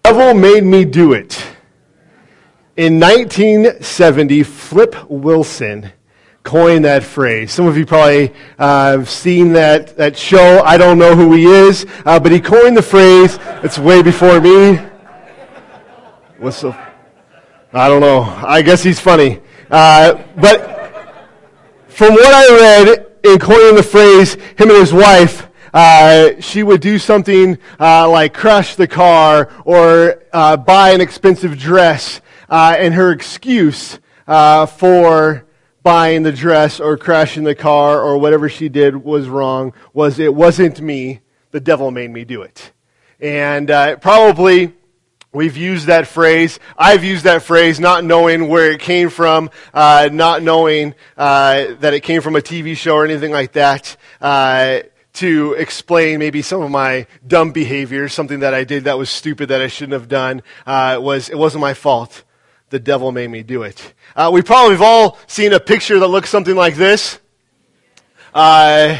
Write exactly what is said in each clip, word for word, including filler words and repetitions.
devil made me do it. In nineteen seventy, Flip Wilson coined that phrase. Some of you probably uh, have seen that, that show. I don't know who he is, uh, but he coined the phrase. It's way before me. What's so... I don't know. I guess he's funny. Uh, but from what I read in coining the phrase, him and his wife, uh, she would do something uh, like crash the car or uh, buy an expensive dress, uh, and her excuse uh, for buying the dress or crashing the car or whatever she did was wrong was it wasn't me, the devil made me do it. And uh, probably... We've used that phrase. I've used that phrase not knowing where it came from, uh, not knowing uh, that it came from a T V show or anything like that, uh, to explain maybe some of my dumb behavior, something that I did that was stupid that I shouldn't have done. Uh, it, was, it wasn't my fault. The devil made me do it. Uh, we probably have all seen a picture that looks something like this. Uh,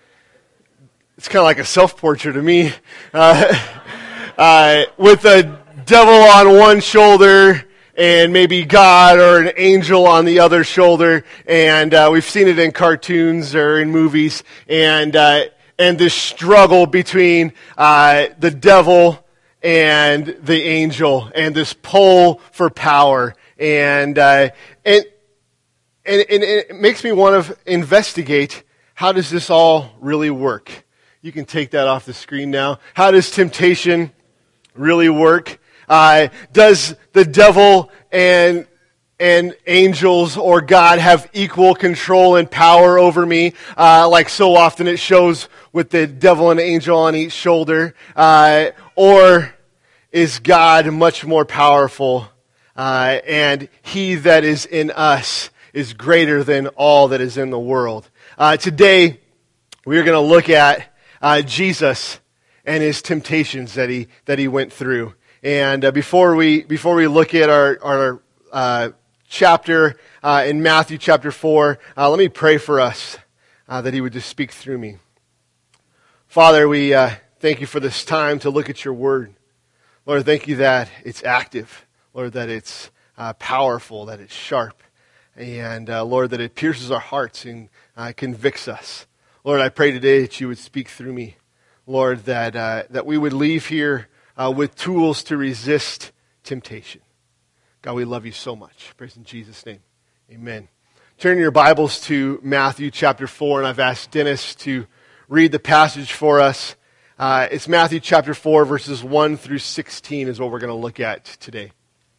it's kind of like a self-portrait of me. Uh, uh, with a devil on one shoulder and maybe God or an angel on the other shoulder, and uh, we've seen it in cartoons or in movies, and uh, and this struggle between uh, the devil and the angel, and this pull for power, and uh, and, and and it makes me want to investigate, how does this all really work? You can take that off the screen now. How does temptation really work? Uh, does the devil and and angels or God have equal control and power over me? Uh, like so often it shows with the devil and angel on each shoulder. Uh, or is God much more powerful? Uh, and he that is in us is greater than all that is in the world. Uh, today, we are going to look at uh, Jesus and his temptations that he that he went through. And uh, before we before we look at our our uh, chapter uh, in Matthew chapter four, uh, let me pray for us uh, that He would just speak through me. Father, we uh, thank You for this time to look at Your Word. Lord, thank You that it's active. Lord, that it's uh, powerful, that it's sharp, and uh, Lord, that it pierces our hearts and uh, convicts us. Lord, I pray today that You would speak through me. Lord, that uh, that we would leave here Uh, with tools to resist temptation. God, we love You so much. Praise in Jesus' name. Amen. Turn your Bibles to Matthew chapter four, and I've asked Dennis to read the passage for us. Uh, it's Matthew chapter four, verses one through sixteen is what we're going to look at today.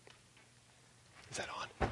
Is that on?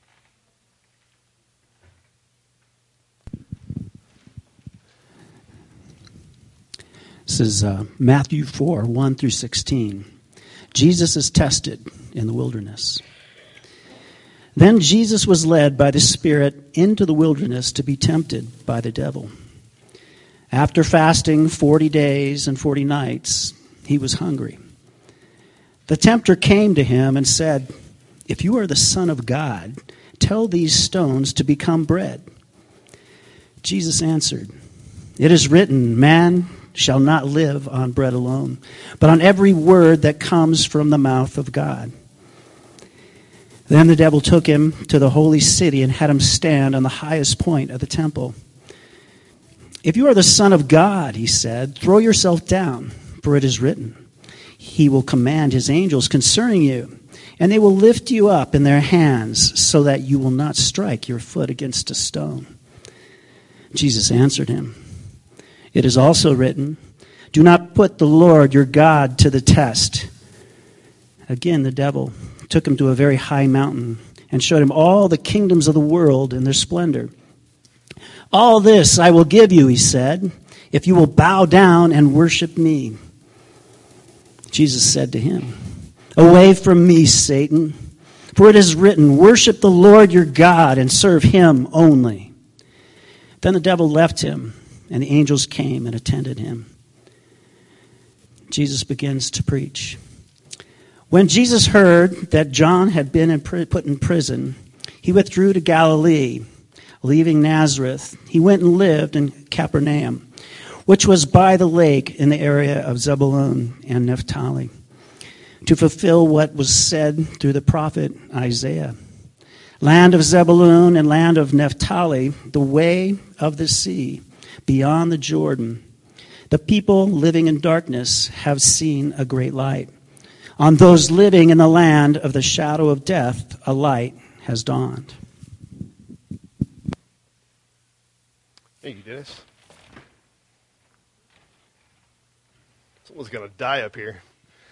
This is uh, Matthew four, one through sixteen. Jesus is tested in the wilderness. Then Jesus was led by the Spirit into the wilderness to be tempted by the devil. After fasting forty days and forty nights, he was hungry. The tempter came to him and said, "If you are the Son of God, tell these stones to become bread." Jesus answered, "It is written, man shall not live on bread alone, but on every word that comes from the mouth of God." Then the devil took him to the holy city and had him stand on the highest point of the temple. "If you are the Son of God," he said, "throw yourself down, for it is written, He will command His angels concerning you, and they will lift you up in their hands so that you will not strike your foot against a stone." Jesus answered him, "It is also written, do not put the Lord your God to the test." Again, the devil took him to a very high mountain and showed him all the kingdoms of the world and their splendor. "All this I will give you," he said, "if you will bow down and worship me." Jesus said to him, "Away from me, Satan, for it is written, worship the Lord your God and serve Him only." Then the devil left him, and the angels came and attended him. Jesus begins to preach. When Jesus heard that John had been in, put in prison, he withdrew to Galilee. Leaving Nazareth, he went and lived in Capernaum, which was by the lake in the area of Zebulun and Naphtali, to fulfill what was said through the prophet Isaiah. Land of Zebulun and land of Naphtali, the way of the sea, beyond the Jordan. The people living in darkness have seen a great light. On those living in the land of the shadow of death, a light has dawned. Thank you, Dennis. Someone's going to die up here.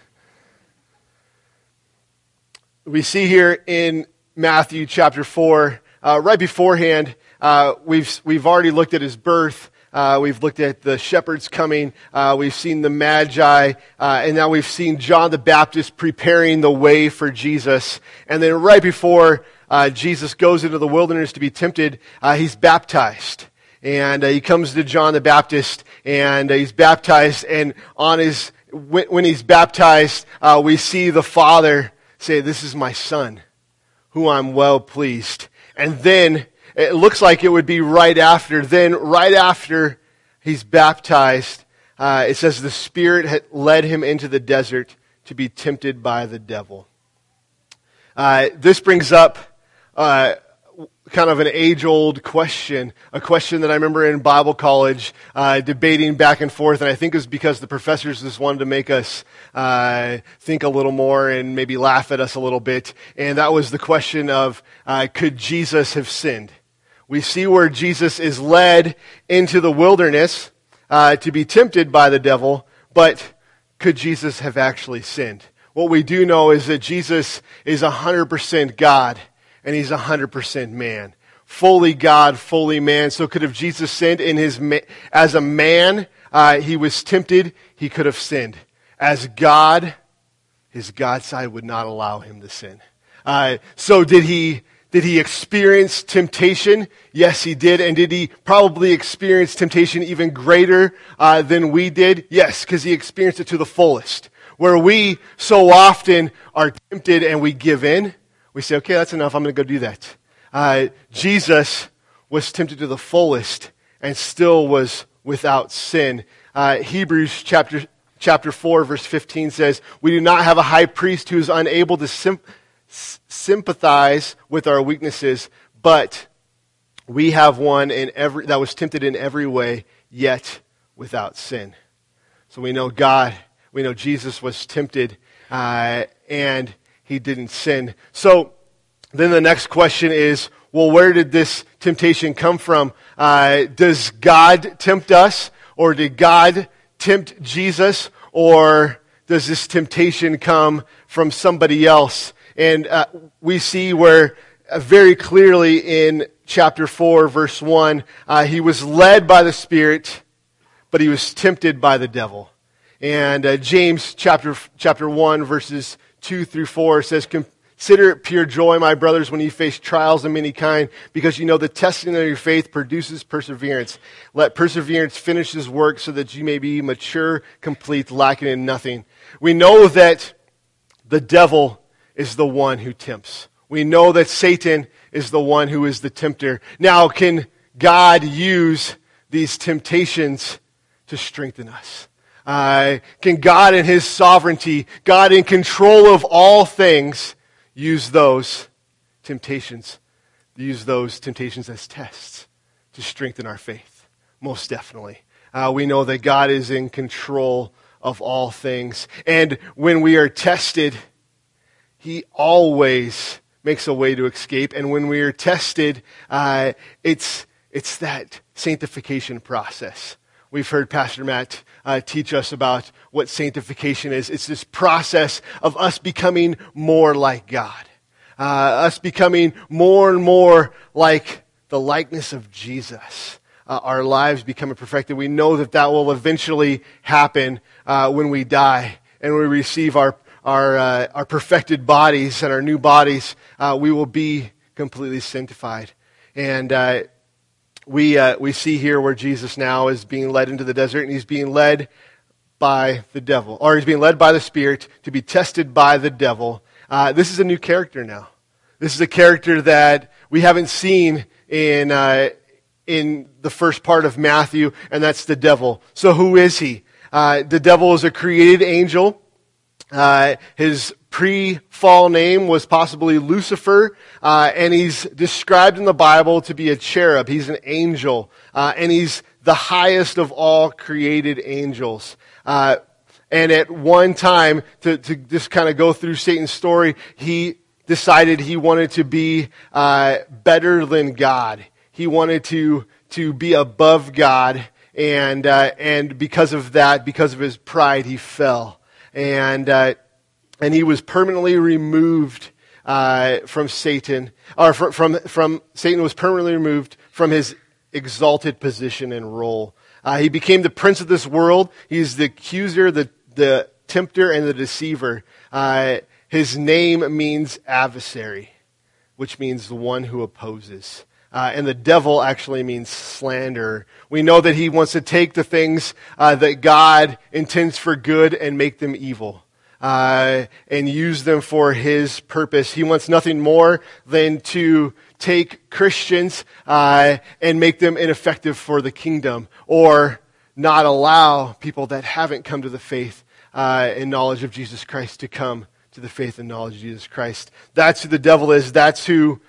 We see here in Matthew chapter four, uh, right beforehand, uh, we've we've already looked at his birth. Uh, we've looked at the shepherds coming. Uh, we've seen the Magi, uh, and now we've seen John the Baptist preparing the way for Jesus. And then right before uh, Jesus goes into the wilderness to be tempted, uh, he's baptized. And uh, he comes to John the Baptist, and uh, he's baptized. And on his when, when he's baptized, uh, we see the Father say, "This is my Son, who I'm well pleased." And then it looks like it would be right after. Then right after he's baptized, uh, it says the Spirit had led him into the desert to be tempted by the devil. Uh, this brings up uh, kind of an age-old question, a question that I remember in Bible college uh, debating back and forth, and I think it was because the professors just wanted to make us uh, think a little more and maybe laugh at us a little bit, and that was the question of, uh, could Jesus have sinned? We see where Jesus is led into the wilderness uh, to be tempted by the devil, but could Jesus have actually sinned? What we do know is that Jesus is one hundred percent God, and he's one hundred percent man. Fully God, fully man. So could have Jesus sinned in his ma- as a man, uh, he was tempted, he could have sinned. As God, his God side would not allow him to sin. Uh, so did he did he experience temptation? Yes, he did. And did he probably experience temptation even greater uh, than we did? Yes, because he experienced it to the fullest. Where we so often are tempted and we give in, we say, okay, that's enough, I'm going to go do that. Uh, Jesus was tempted to the fullest and still was without sin. Uh, Hebrews chapter chapter four, verse fifteen says, we do not have a high priest who is unable to sim- sympathize with our weaknesses, but we have one in every that was tempted in every way, yet without sin. So we know God, we know Jesus was tempted, uh, and he didn't sin. So then the next question is, well, where did this temptation come from? Uh, does God tempt us? Or did God tempt Jesus? Or does this temptation come from somebody else? And uh, we see where uh, very clearly in chapter four, verse one, uh, he was led by the Spirit, but he was tempted by the devil. And uh, James chapter chapter one, verses two through four says, consider it pure joy, my brothers, when you face trials of many kind, because you know the testing of your faith produces perseverance. Let perseverance finish his work so that you may be mature, complete, lacking in nothing. We know that the devil is the one who tempts. We know that Satan is the one who is the tempter. Now, can God use these temptations to strengthen us? Uh, can God in his sovereignty, God in control of all things, use those temptations, use those temptations as tests to strengthen our faith? Most definitely. Uh, we know that God is in control of all things. And when we are tested, he always makes a way to escape. And when we are tested, uh, it's it's that sanctification process. We've heard Pastor Matt uh, teach us about what sanctification is. It's this process of us becoming more like God. Uh, us becoming more and more like the likeness of Jesus. Uh, our lives becoming perfected. We know that that will eventually happen uh, when we die and we receive our our uh, our perfected bodies and our new bodies. Uh, we will be completely sanctified. And uh, we uh, we see here where Jesus now is being led into the desert, and he's being led by the devil, or he's being led by the Spirit to be tested by the devil. Uh, this is a new character now. This is a character that we haven't seen in uh, in the first part of Matthew, and that's the devil. So who is he? Uh, the devil is a created angel. Uh, his pre-fall name was possibly Lucifer, uh, and he's described in the Bible to be a cherub. He's an angel, uh, and he's the highest of all created angels. Uh, and at one time, to, to just kind of go through Satan's story, he decided he wanted to be uh, better than God. He wanted to to be above God, and uh, and because of that, because of his pride, he fell. And uh, and he was permanently removed uh, from Satan, or from, from from Satan was permanently removed from his exalted position and role. Uh, he became the prince of this world. He's the accuser, the the tempter, and the deceiver. Uh, his name means adversary, which means the one who opposes. Uh, and the devil actually means slander. We know that he wants to take the things uh, that God intends for good and make them evil, uh, and use them for his purpose. He wants nothing more than to take Christians uh, and make them ineffective for the kingdom, or not allow people that haven't come to the faith uh, and knowledge of Jesus Christ to come to the faith and knowledge of Jesus Christ. That's who the devil is. That's who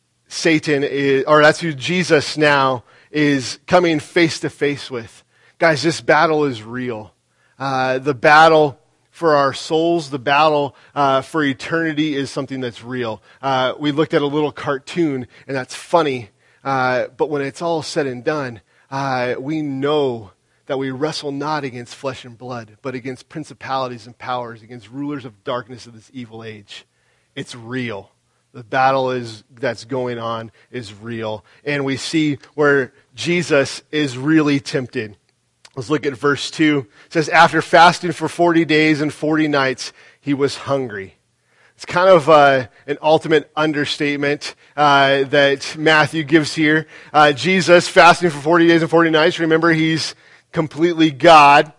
Satan is, or that's who Jesus now is coming face to face with. Guys, this battle is real. Uh, the battle for our souls, the battle uh, for eternity is something that's real. Uh, we looked at a little cartoon, and that's funny. Uh, but when it's all said and done, uh, we know that we wrestle not against flesh and blood, but against principalities and powers, against rulers of darkness of this evil age. It's real. The battle is that's going on is real. And we see where Jesus is really tempted. Let's look at verse two. It says, after fasting for forty days and forty nights, he was hungry. It's kind of uh, an ultimate understatement uh, that Matthew gives here. Uh, Jesus fasting for forty days and forty nights. Remember, he's completely God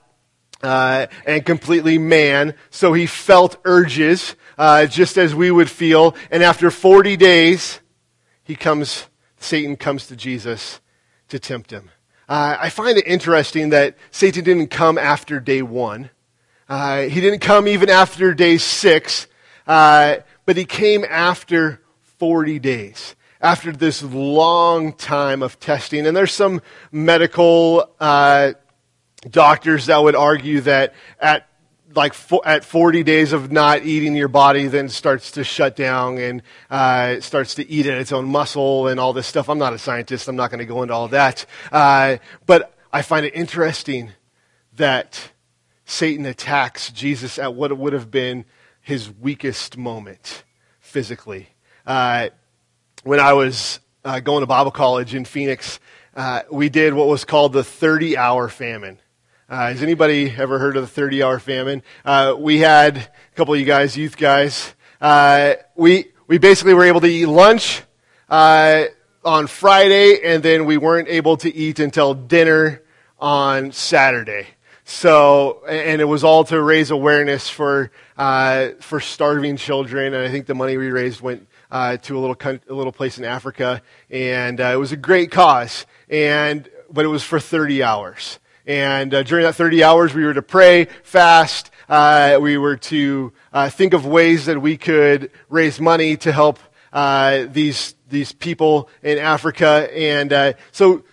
uh, and completely man. So he felt urges. Uh, just as we would feel. And after forty days, he comes, Satan comes to Jesus to tempt him. Uh, I find it interesting that Satan didn't come after day one. Uh, he didn't come even after day six. Uh, but he came after forty days. After this long time of testing. And there's some medical uh, doctors that would argue that at like fo- at forty days of not eating, your body then starts to shut down and uh, starts to eat at its own muscle and all this stuff. I'm not a scientist. I'm not going to go into all that. Uh, but I find it interesting that Satan attacks Jesus at what would have been his weakest moment physically. Uh, when I was uh, going to Bible college in Phoenix, uh, we did what was called the thirty-hour famine. Uh, has anybody ever heard of the thirty-hour famine? Uh, we had a couple of you guys, youth guys. Uh, we we basically were able to eat lunch uh, on Friday, and then we weren't able to eat until dinner on Saturday. So, and it was all to raise awareness for uh, for starving children. And I think the money we raised went uh, to a little a little place in Africa, and uh, it was a great cause. And but it was for thirty hours. And uh, during that thirty hours, we were to pray, fast. Uh, we were to uh, think of ways that we could raise money to help uh, these these people in Africa. And uh, so,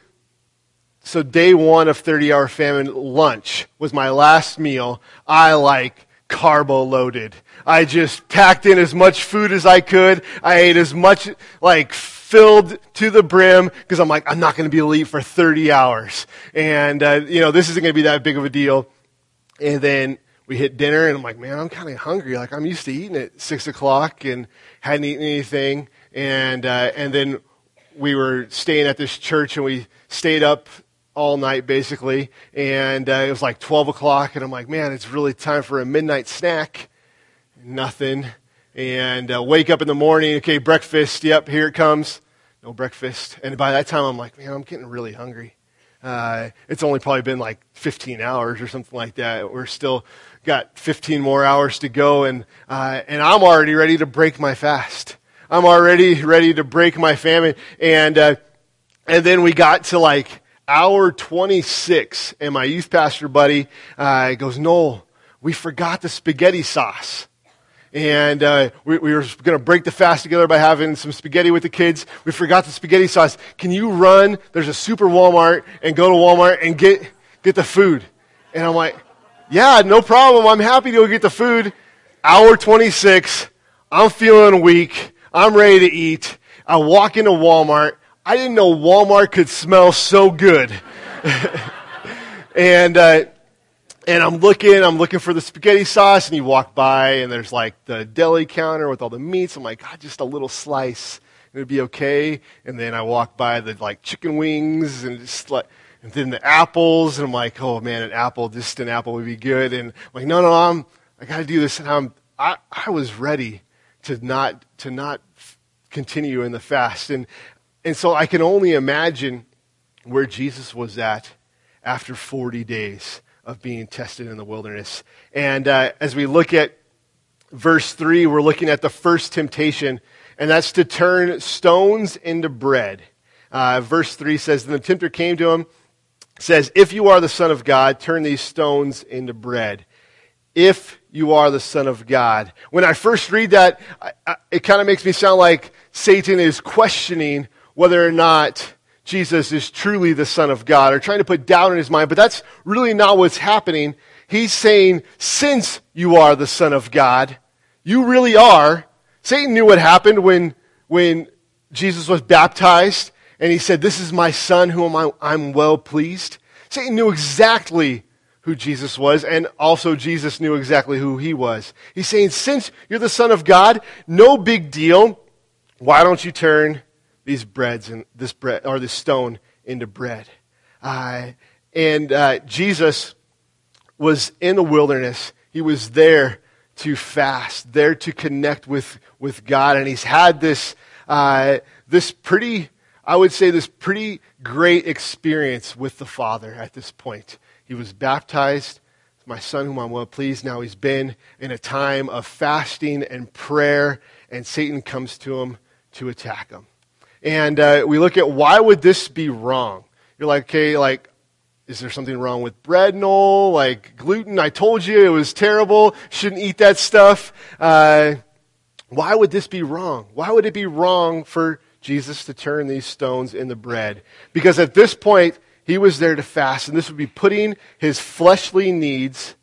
so day one of thirty-hour famine, lunch was my last meal. I like carbo loaded. I just packed in as much food as I could. I ate as much like. Filled to the brim, because I'm like, I'm not going to be able to eat for thirty hours. And, uh, you know, this isn't going to be that big of a deal. And then we hit dinner, and I'm like, man, I'm kind of hungry. Like, I'm used to eating at six o'clock and hadn't eaten anything. And uh, and then we were staying at this church, and we stayed up all night, basically. And uh, it was like twelve o'clock, and I'm like, man, it's really time for a midnight snack. Nothing. And uh, wake up in the morning, okay, breakfast, yep, here it comes. No breakfast. And by that time, I'm like, man, I'm getting really hungry. Uh, it's only probably been like fifteen hours or something like that. We're still got fifteen more hours to go, and uh, and I'm already ready to break my fast. I'm already ready to break my famine. And uh, and then we got to like hour twenty-six, and my youth pastor buddy uh, goes, Noel, we forgot the spaghetti sauce. And uh, we, we were going to break the fast together by having some spaghetti with the kids. We forgot the spaghetti sauce. Can you run? There's a super Walmart, and go to Walmart and get get the food. And I'm like, yeah, no problem. I'm happy to go get the food. Hour twenty-six. I'm feeling weak. I'm ready to eat. I walk into Walmart. I didn't know Walmart could smell so good. and uh, and I'm looking, I'm looking for the spaghetti sauce, and you walk by, and there's like the deli counter with all the meats. I'm like, God, just a little slice, and it'd be okay. And then I walk by the like chicken wings, and just like, and then the apples, and I'm like, oh man, an apple, just an apple would be good. And I'm like, no, no, I'm, I got to do this. And I'm, I, I was ready to not, to not continue in the fast. And And so I can only imagine where Jesus was at after forty days of being tested in the wilderness. And uh, as we look at verse three, we're looking at the first temptation, and that's to turn stones into bread. Uh, verse three says, "Then the tempter came to him, says, 'If you are the Son of God, turn these stones into bread.'" If you are the Son of God. When I first read that, I, I, it kind of makes me sound like Satan is questioning whether or not Jesus is truly the Son of God, or trying to put doubt in his mind. But that's really not what's happening. He's saying, since you are the Son of God, you really are. Satan knew what happened when, when Jesus was baptized, and he said, "This is my Son whom I, I'm well pleased." Satan knew exactly who Jesus was, and also Jesus knew exactly who he was. He's saying, since you're the Son of God, no big deal. Why don't you turn these breads and this bread or this stone into bread? Uh, and uh, Jesus was in the wilderness. He was there to fast, there to connect with, with God, and he's had this uh, this pretty, I would say, this pretty great experience with the Father at this point. He was baptized, my Son whom I'm well pleased. Now he's been in a time of fasting and prayer, and Satan comes to him to attack him. And uh, we look at, why would this be wrong? You're like, okay, like, is there something wrong with bread, Noel? Like gluten? I told you it was terrible. Shouldn't eat that stuff. Uh, why would this be wrong? Why would it be wrong for Jesus to turn these stones into bread? Because at this point, he was there to fast, and this would be putting his fleshly needs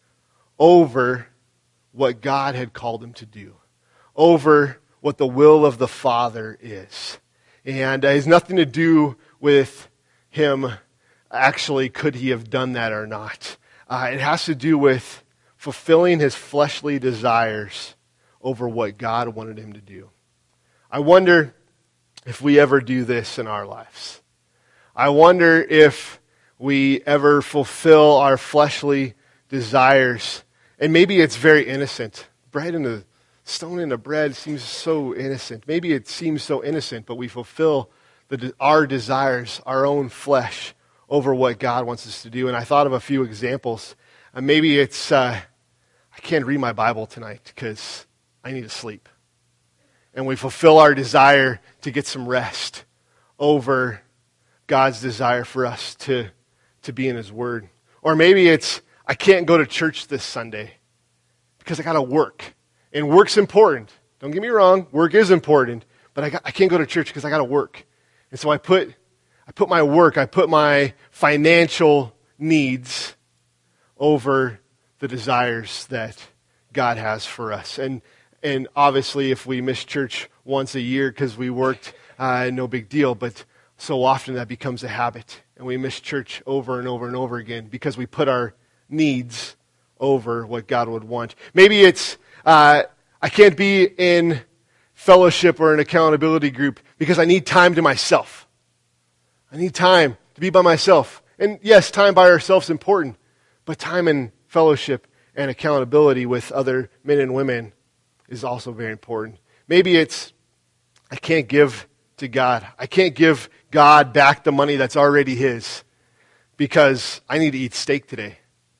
over what God had called him to do, over what the will of the Father is. And it has nothing to do with him actually, could he have done that or not. Uh, it has to do with fulfilling his fleshly desires over what God wanted him to do. I wonder if we ever do this in our lives. I wonder if we ever fulfill our fleshly desires. And maybe it's very innocent. Bread and a stone into bread seems so innocent. Maybe it seems so innocent, but we fulfill the, our desires, our own flesh, over what God wants us to do. And I thought of a few examples. Uh, maybe it's, uh, I can't read my Bible tonight because I need to sleep. And we fulfill our desire to get some rest over God's desire for us to, to be in his word. Or maybe it's, I can't go to church this Sunday because I got to work. And work's important. Don't get me wrong, work is important, but I, got, I can't go to church because I got to work. And so I put, I put my work, I put my financial needs over the desires that God has for us. And and obviously, if we miss church once a year because we worked, uh, no big deal. But so often that becomes a habit, and we miss church over and over and over again because we put our needs over what God would want. Maybe it's, uh, I can't be in fellowship or an accountability group because I need time to myself. I need time to be by myself. And yes, time by ourselves is important, but time in fellowship and accountability with other men and women is also very important. Maybe it's, I can't give to God. I can't give God back the money that's already his because I need to eat steak today.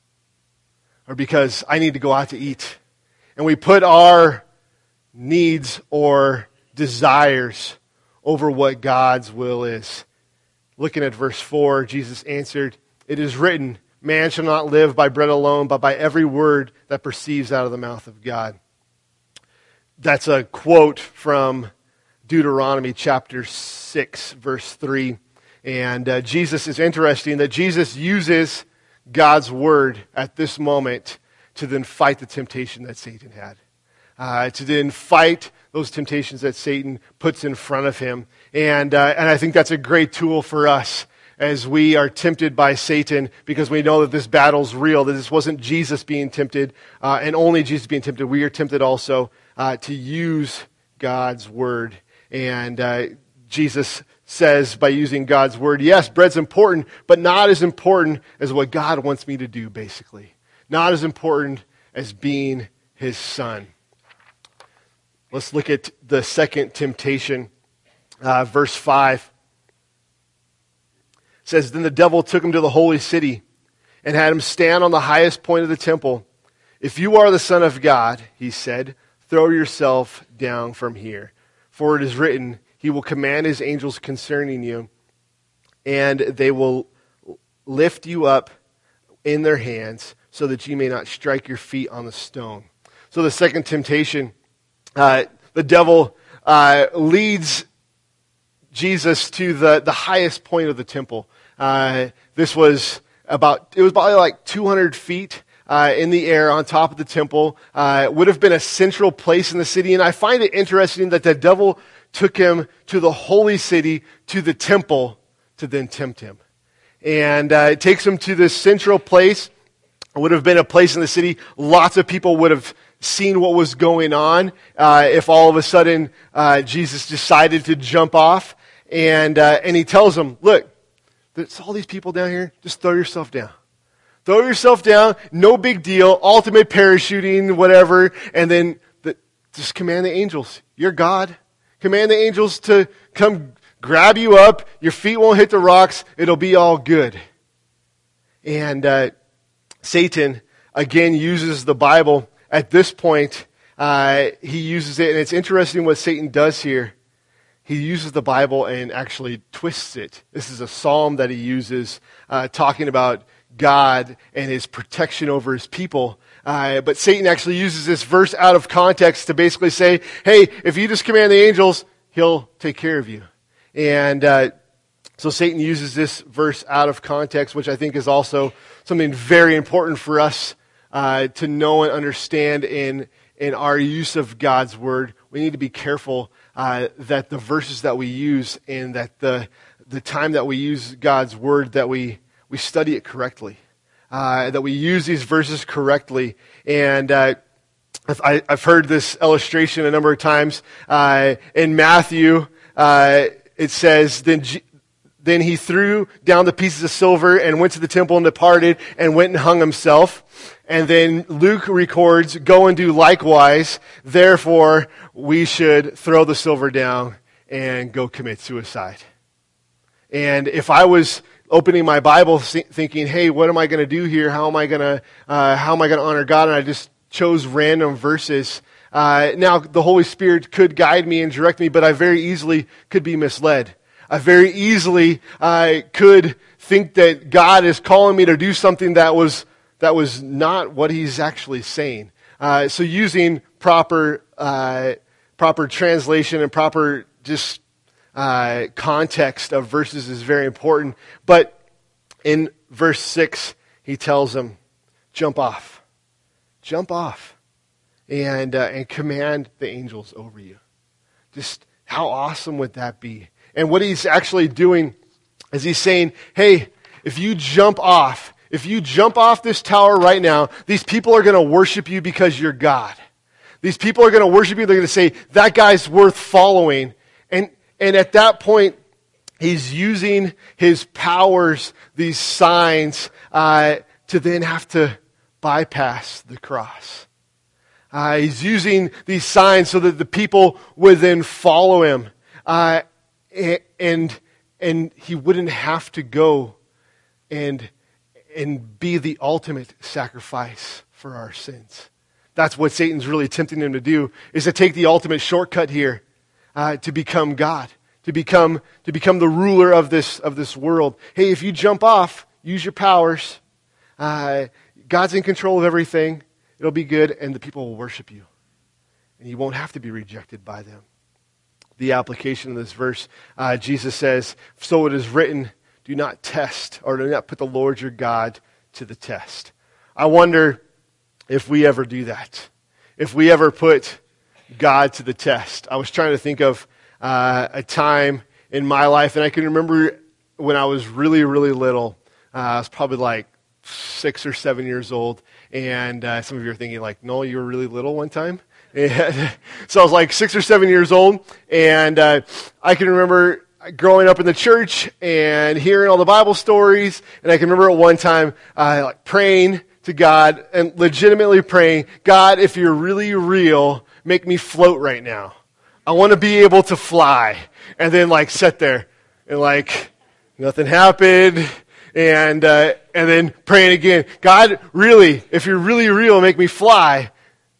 Or because I need to go out to eat. And we put our needs or desires over what God's will is. Looking at verse four, Jesus answered, "It is written, Man shall not live by bread alone, but by every word that proceeds out of the mouth of God. That's a quote from Deuteronomy chapter six, verse three. And uh, Jesus is interesting that Jesus uses God's word at this moment to then fight the temptation that Satan had. Uh, to then fight those temptations that Satan puts in front of him. And, uh, and I think that's a great tool for us as we are tempted by Satan, because we know that this battle's real, that this wasn't Jesus being tempted, uh, and only Jesus being tempted. We are tempted also uh, to use God's word. And uh, Jesus says by using God's word, yes, bread's important, but not as important as what God wants me to do, basically. Not as important as being his son. Let's look at the second temptation, uh, verse five. It says, then the devil took him to the holy city and had him stand on the highest point of the temple. If you are the Son of God, he said, throw yourself down from here. For it is written, he will command his angels concerning you, and they will lift you up in their hands so that you may not strike your feet on the stone. So the second temptation, uh, the devil uh, leads Jesus to the, the highest point of the temple. Uh, this was about, it was probably like two hundred feet uh, in the air on top of the temple. Uh, it would have been a central place in the city. And I find it interesting that the devil took him to the holy city, to the temple, to then tempt him. And uh, it takes him to this central place. It would have been a place in the city. Lots of people would have seen what was going on uh, if all of a sudden uh, Jesus decided to jump off. And uh, and he tells them, look, there's all these people down here. Just throw yourself down. Throw yourself down. No big deal. Ultimate parachuting, whatever. And then the, just command the angels. You're God. Command the angels to come grab you up. Your feet won't hit the rocks. It'll be all good. And uh, Satan, again, uses the Bible. At this point, uh, he uses it. And it's interesting what Satan does here. He uses the Bible and actually twists it. This is a psalm that he uses uh, talking about God and his protection over his people. Uh, but Satan actually uses this verse out of context to basically say, hey, if you just command the angels, he'll take care of you. And uh, so Satan uses this verse out of context, which I think is also something very important for us uh, to know and understand in, in our use of God's word. We need to be careful uh, that the verses that we use and that the the time that we use God's word, that we, we study it correctly. Uh, that we use these verses correctly. And uh, I, I've heard this illustration a number of times. Uh, in Matthew, uh, it says, then, G- then he threw down the pieces of silver and went to the temple and departed and went and hung himself. And then Luke records, go and do likewise. Therefore, we should throw the silver down and go commit suicide. And if I was opening my Bible thinking, hey, what am I going to do here? How am I going to uh, how am I going to honor God? And I just chose random verses. Uh, now, the Holy Spirit could guide me and direct me, but I very easily could be misled. I very easily uh, could think that God is calling me to do something that was that was not what He's actually saying. Uh, so, using proper uh, proper translation and proper just Uh, context of verses is very important. But in verse six, he tells them, jump off. Jump off. And, uh, and command the angels over you. Just how awesome would that be? And what he's actually doing is he's saying, hey, if you jump off, if you jump off this tower right now, these people are going to worship you because you're God. These people are going to worship you. They're going to say, that guy's worth following. And And at that point, he's using his powers, these signs, uh, to then have to bypass the cross. Uh, he's using these signs so that the people would then follow him. Uh, and and he wouldn't have to go and, and be the ultimate sacrifice for our sins. That's what Satan's really tempting him to do, is to take the ultimate shortcut here. Uh, to become God, to become to become the ruler of this of this world. Hey, if you jump off, use your powers, Uh, God's in control of everything. It'll be good, and the people will worship you. And you won't have to be rejected by them. The application of this verse, uh, Jesus says, so it is written, do not test, or do not put the Lord your God to the test. I wonder if we ever do that. If we ever put God to the test. I was trying to think of uh, a time in my life, and I can remember when I was really, really little. Uh, I was probably like six or seven years old, and uh, some of you are thinking like, no, you were really little one time? And so I was like six or seven years old, and uh, I can remember growing up in the church and hearing all the Bible stories, and I can remember at one time uh, like praying to God and legitimately praying, God, if you're really real, make me float right now. I want to be able to fly. And then like sit there and like nothing happened, and uh, and then praying again, God, really, if you're really real, make me fly.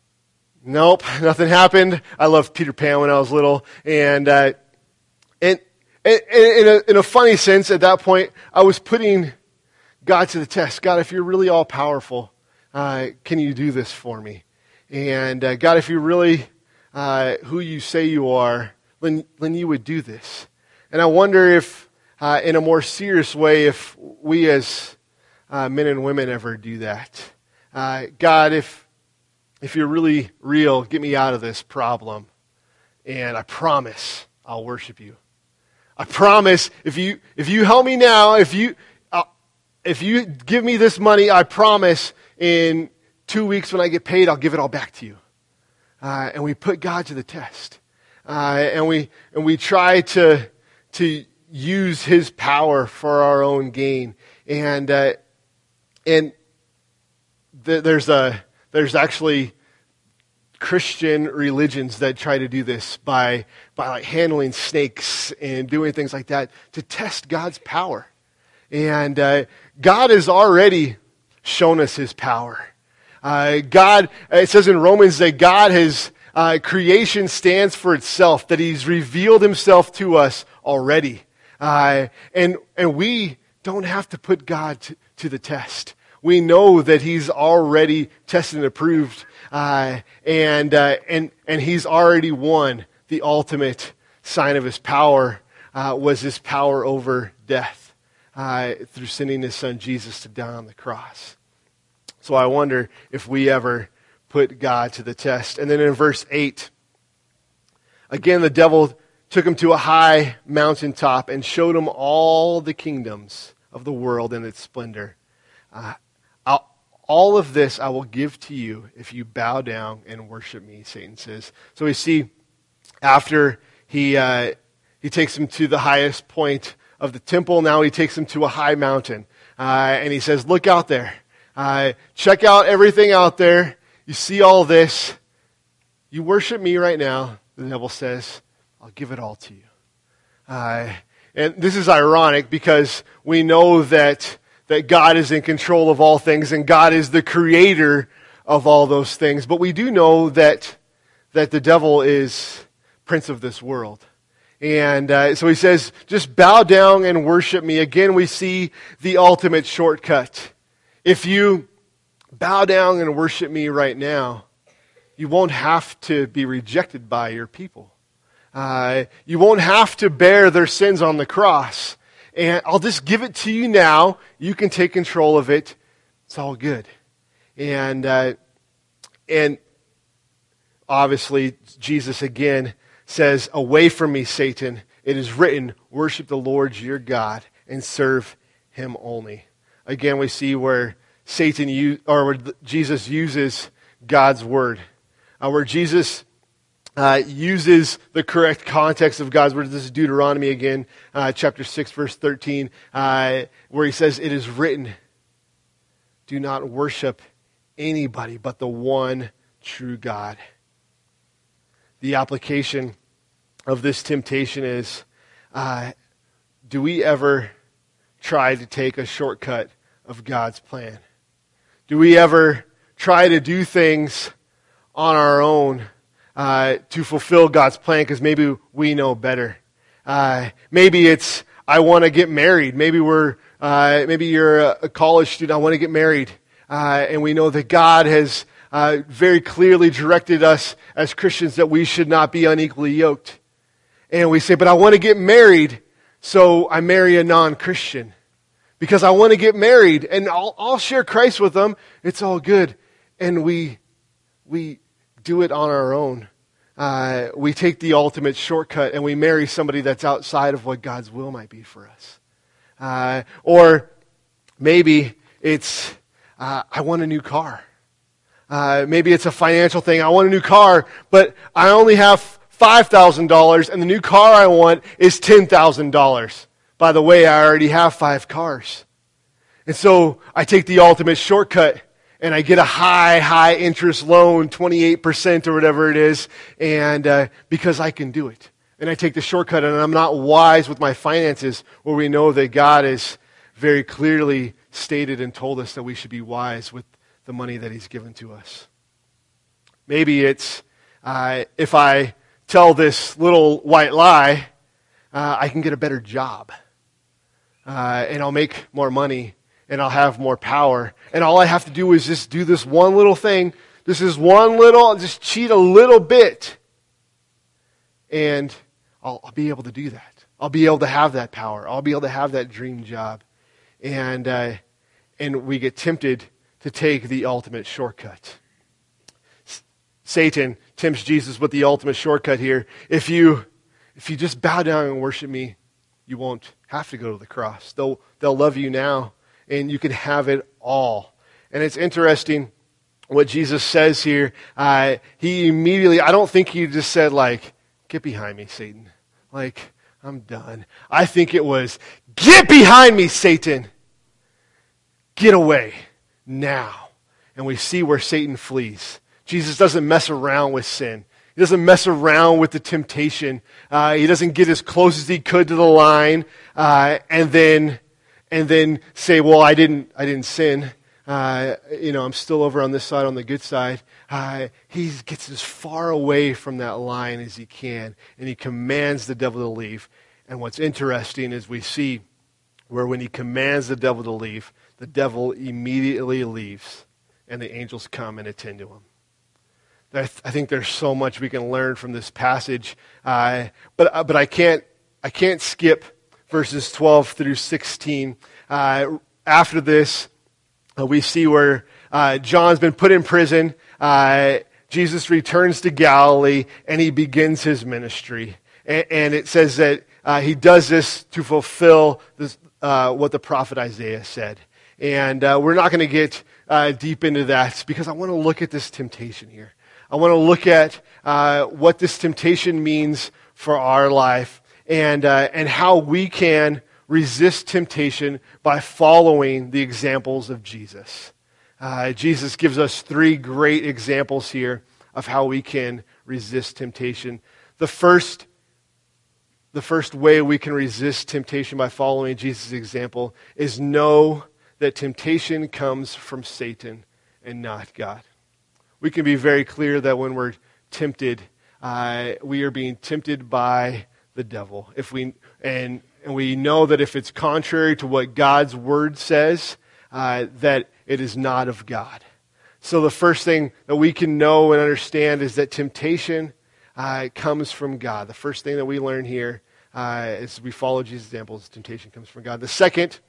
Nope, nothing happened. I loved Peter Pan when I was little, and uh, and, and, and in, a, in a funny sense, at that point, I was putting God to the test. God, if you're really all powerful, uh, can you do this for me? And uh, God, if you're really uh, who you say you are, then then you would do this. And I wonder if, uh, in a more serious way, if we as uh, men and women ever do that. Uh, God, if If you're really real, get me out of this problem. And I promise I'll worship you. I promise if you if you help me now, if you uh, if you give me this money, I promise in two weeks when I get paid, I'll give it all back to you. Uh, and we put God to the test. Uh, and we and we try to to use His power for our own gain. And uh, and th- there's a There's actually Christian religions that try to do this by by like handling snakes and doing things like that to test God's power. And uh, God has already shown us His power. Uh, God, it says in Romans that God has, uh, creation stands for itself, that He's revealed Himself to us already. Uh, and and we don't have to put God to, to the test. We know that He's already tested and approved, uh, and uh, and and He's already won. The ultimate sign of His power uh, was His power over death uh, through sending His Son Jesus to die on the cross. So I wonder if we ever put God to the test. And then in verse eight, again the devil took him to a high mountaintop and showed him all the kingdoms of the world and its splendor. Uh, I'll, all of this I will give to you if you bow down and worship me, Satan says. So we see after he uh, he takes him to the highest point of the temple, now he takes him to a high mountain. Uh, and he says, look out there. Uh, check out everything out there. You see all this. You worship me right now, the devil says. I'll give it all to you. Uh, and this is ironic because we know that that God is in control of all things and God is the creator of all those things. But we do know that that the devil is prince of this world. And uh, so he says, just bow down and worship me. Again, we see the ultimate shortcut. If you bow down and worship me right now, you won't have to be rejected by your people. Uh, you won't have to bear their sins on the cross. And I'll just give it to you now. You can take control of it. It's all good. And uh, and obviously, Jesus again says, away from me, Satan. It is written, worship the Lord your God and serve Him only. Again, we see where Satan use, or where Jesus uses God's word, uh, where Jesus uh, uses the correct context of God's word. This is Deuteronomy again, uh, chapter six, verse thirteen, uh, where he says, "It is written, do not worship anybody but the one true God." The application of this temptation is: uh, do we ever try to take a shortcut of God's plan? Do we ever try to do things on our own uh, to fulfill God's plan because maybe we know better? Uh, maybe it's, I want to get married. Maybe we're Uh, maybe you're a, a college student. I want to get married. Uh, and we know that God has uh, very clearly directed us as Christians that we should not be unequally yoked. And we say, but I want to get married, so I marry a non-Christian. Because I want to get married, and I'll, I'll share Christ with them. It's all good. And we we do it on our own. Uh, we take the ultimate shortcut, and we marry somebody that's outside of what God's will might be for us. Uh, or maybe it's, uh, I want a new car. Uh, maybe it's a financial thing. I want a new car, but I only have five thousand dollars, and the new car I want is ten thousand dollars. By the way, I already have five cars. And so I take the ultimate shortcut, and I get a high, high interest loan, twenty-eight percent or whatever it is, and uh, because I can do it. And I take the shortcut, and I'm not wise with my finances, where we know that God has very clearly stated and told us that we should be wise with the money that he's given to us. Maybe it's, uh, if I tell this little white lie, uh, I can get a better job. Uh, and I'll make more money, and I'll have more power. And all I have to do is just do this one little thing. This is one little, I'll just cheat a little bit. And I'll, I'll be able to do that. I'll be able to have that power. I'll be able to have that dream job. And uh, and we get tempted to take the ultimate shortcut. S- Satan tempts Jesus with the ultimate shortcut here. If you if you just bow down and worship me, you won't have to go to the cross. They'll they'll love you now, and you can have it all. And it's interesting what Jesus says here. Uh, he immediately, I don't think he just said like, get behind me, Satan. Like, I'm done. I think it was, get behind me, Satan. Get away now. And we see where Satan flees. Jesus doesn't mess around with sin. He doesn't mess around with the temptation. Uh, he doesn't get as close as he could to the line, uh, and then and then say, "Well, I didn't, I didn't sin. Uh, you know, I'm still over on this side, on the good side." Uh, he gets as far away from that line as he can, and he commands the devil to leave. And what's interesting is we see where when he commands the devil to leave, the devil immediately leaves, and the angels come and attend to him. I, th- I think there's so much we can learn from this passage, uh, but uh, but I can't I can't skip verses twelve through sixteen. Uh, after this, uh, we see where uh, John's been put in prison. Uh, Jesus returns to Galilee, and he begins his ministry. And, and it says that uh, he does this to fulfill this, uh, what the prophet Isaiah said. And uh, we're not going to get uh, deep into that because I want to look at this temptation here. I want to look at uh, what this temptation means for our life and uh, and how we can resist temptation by following the examples of Jesus. Uh, Jesus gives us three great examples here of how we can resist temptation. The first, the first way we can resist temptation by following Jesus' example is know that temptation comes from Satan and not God. We can be very clear that when we're tempted, uh, we are being tempted by the devil. If we and and we know that if it's contrary to what God's word says, uh, that it is not of God. So the first thing that we can know and understand is that temptation uh, comes from God. The first thing that we learn here uh, as we follow Jesus' examples, temptation comes from God. The second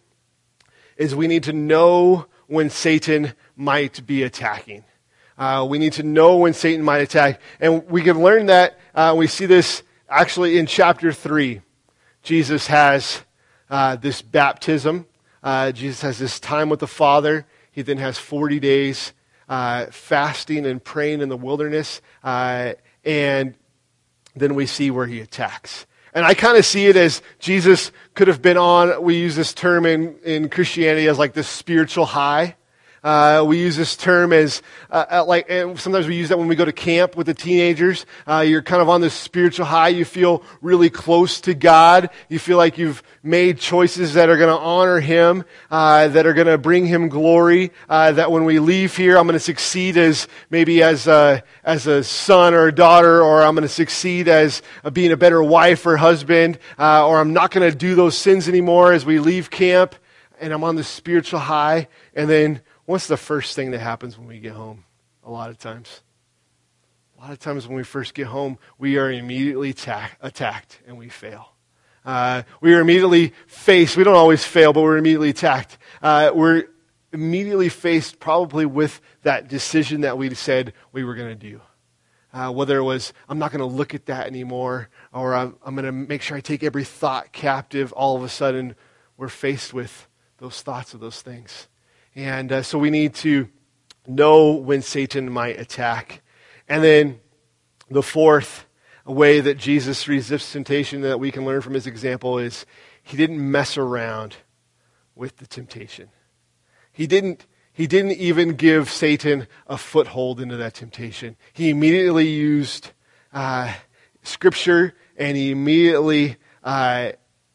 is we need to know when Satan might be attacking. Uh, we need to know when Satan might attack. And we can learn that. Uh, we see this actually in chapter three. Jesus has uh, this baptism. Uh, Jesus has this time with the Father. He then has forty days uh, fasting and praying in the wilderness. Uh, and then we see where he attacks. And I kind of see it as Jesus could have been on, we use this term in, in Christianity as like this spiritual high. Uh, we use this term as, uh, like, and sometimes we use that when we go to camp with the teenagers. Uh, you're kind of on this spiritual high. You feel really close to God. You feel like you've made choices that are going to honor Him, uh, that are going to bring Him glory. Uh, that when we leave here, I'm going to succeed as maybe as a, as a son or a daughter, or I'm going to succeed as a, being a better wife or husband, uh, or I'm not going to do those sins anymore as we leave camp. and I'm on this spiritual high, and then what's the first thing that happens when we get home? A lot of times. A lot of times when we first get home, we are immediately ta- attacked and we fail. Uh, we are immediately faced, we don't always fail, but we're immediately attacked. Uh, we're immediately faced probably with that decision that we said we were going to do. Uh, whether it was, I'm not going to look at that anymore, or I'm, I'm going to make sure I take every thought captive, all of a sudden we're faced with those thoughts of those things. And uh, so we need to know when Satan might attack. And then the fourth way that Jesus resists temptation that we can learn from his example is he didn't mess around with the temptation. He didn't, he didn't even give Satan a foothold into that temptation. He immediately used uh, Scripture, and he immediately uh,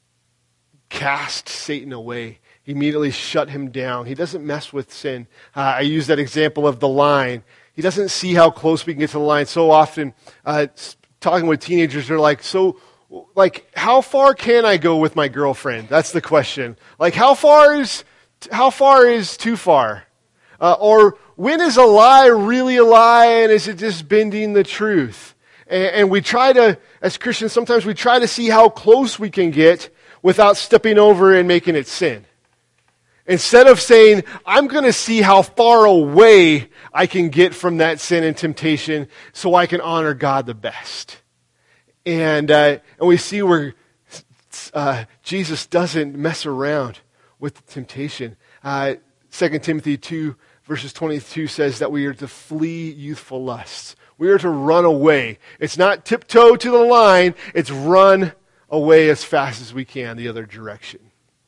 cast Satan away. He immediately shut him down. He doesn't mess with sin. Uh, I use that example of the line. He doesn't see how close we can get to the line. So often, uh, talking with teenagers, they're like, so, like, how far can I go with my girlfriend? That's the question. Like, how far is, how far is too far? Uh, or when is a lie really a lie, and is it just bending the truth? And, and we try to, as Christians, sometimes we try to see how close we can get without stepping over and making it sin. Instead of saying, I'm going to see how far away I can get from that sin and temptation so I can honor God the best. And uh, and we see where uh, Jesus doesn't mess around with the temptation. Uh, Second Timothy two, verses twenty-two says that we are to flee youthful lusts. We are to run away. It's not tiptoe to the line. It's run away as fast as we can the other direction.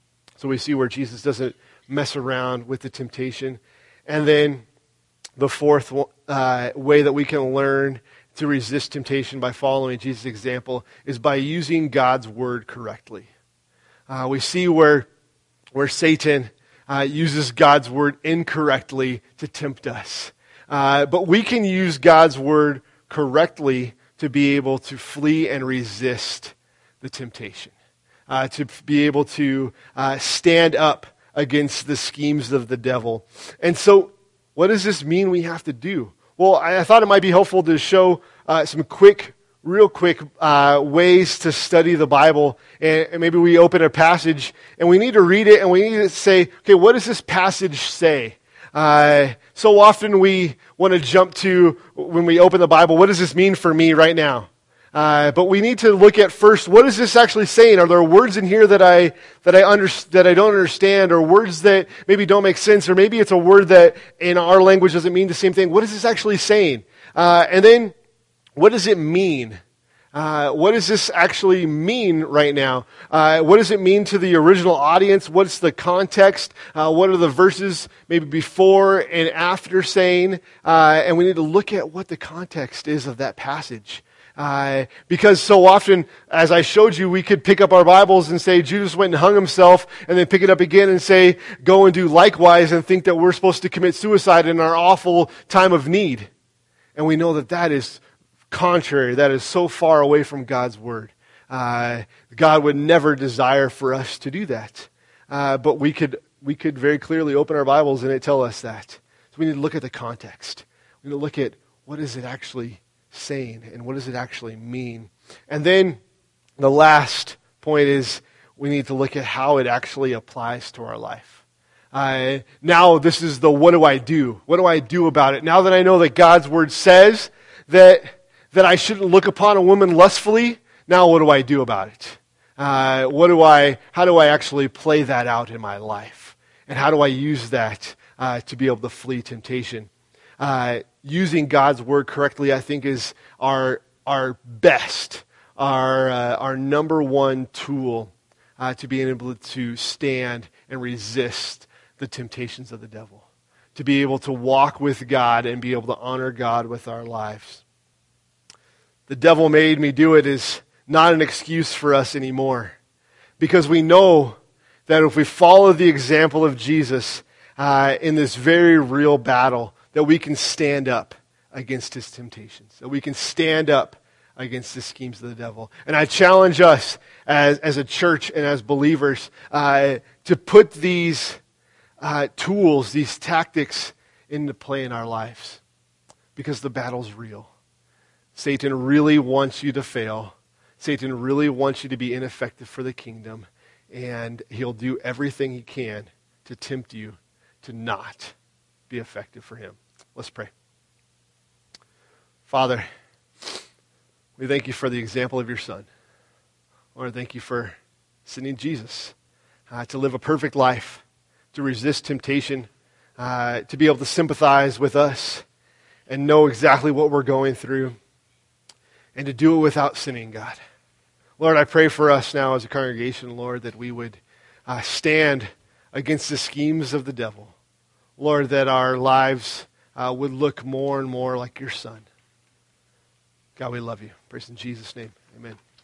So we see where Jesus doesn't mess around with the temptation. And then the fourth uh, way that we can learn to resist temptation by following Jesus' example is by using God's word correctly. Uh, we see where, where Satan uh, uses God's word incorrectly to tempt us. Uh, but we can use God's word correctly to be able to flee and resist the temptation. Uh, to be able to uh, stand up against the schemes of the devil. And so, what does this mean we have to do? Well, I, I thought it might be helpful to show uh, some quick, real quick uh, ways to study the Bible. And, and maybe we open a passage, and we need to read it, and we need to say, okay, what does this passage say? Uh, so often we want to jump to, when we open the Bible, what does this mean for me right now? Uh, but we need to look at first, what is this actually saying? Are there words in here that I that I under, that I don't understand, or words that maybe don't make sense, or maybe it's a word that in our language doesn't mean the same thing? What is this actually saying? Uh, and then, what does it mean? Uh, what does this actually mean right now? Uh, what does it mean to the original audience? What's the context? Uh, what are the verses maybe before and after saying? Uh, and we need to look at what the context is of that passage. Uh, because so often, as I showed you, we could pick up our Bibles and say, Judas went and hung himself, and then pick it up again and say, go and do likewise, and think that we're supposed to commit suicide in our awful time of need. And we know that that is contrary. That is so far away from God's Word. Uh, God would never desire for us to do that. Uh, but we could we could very clearly open our Bibles and it tell us that. So we need to look at the context. We need to look at what is it actually saying and what does it actually mean. And then the last point is we need to look at how it actually applies to our life. Uh, now this is the what do I do? What do I do about it? Now that I know that God's Word says that that I shouldn't look upon a woman lustfully, now what do I do about it? Uh, what do I? How do I actually play that out in my life? And how do I use that uh, to be able to flee temptation? Uh, using God's Word correctly, I think, is our our best, our uh, our number one tool uh, to being able to stand and resist the temptations of the devil. To be able to walk with God and be able to honor God with our lives. The devil made me do it is not an excuse for us anymore, because we know that if we follow the example of Jesus uh, in this very real battle, that we can stand up against his temptations, that we can stand up against the schemes of the devil. And I challenge us as, as a church and as believers uh, to put these uh, tools, these tactics into play in our lives, because the battle's real. Satan really wants you to fail. Satan really wants you to be ineffective for the kingdom, and he'll do everything he can to tempt you to not be effective for him. Let's pray. Father, we thank you for the example of your Son. Lord, thank you for sending Jesus uh, to live a perfect life, to resist temptation, uh, to be able to sympathize with us and know exactly what we're going through, and to do it without sinning, God. Lord, I pray for us now as a congregation, Lord, that we would uh, stand against the schemes of the devil. Lord, that our lives uh, would look more and more like your Son. God, we love you. Praise in Jesus' name. Amen.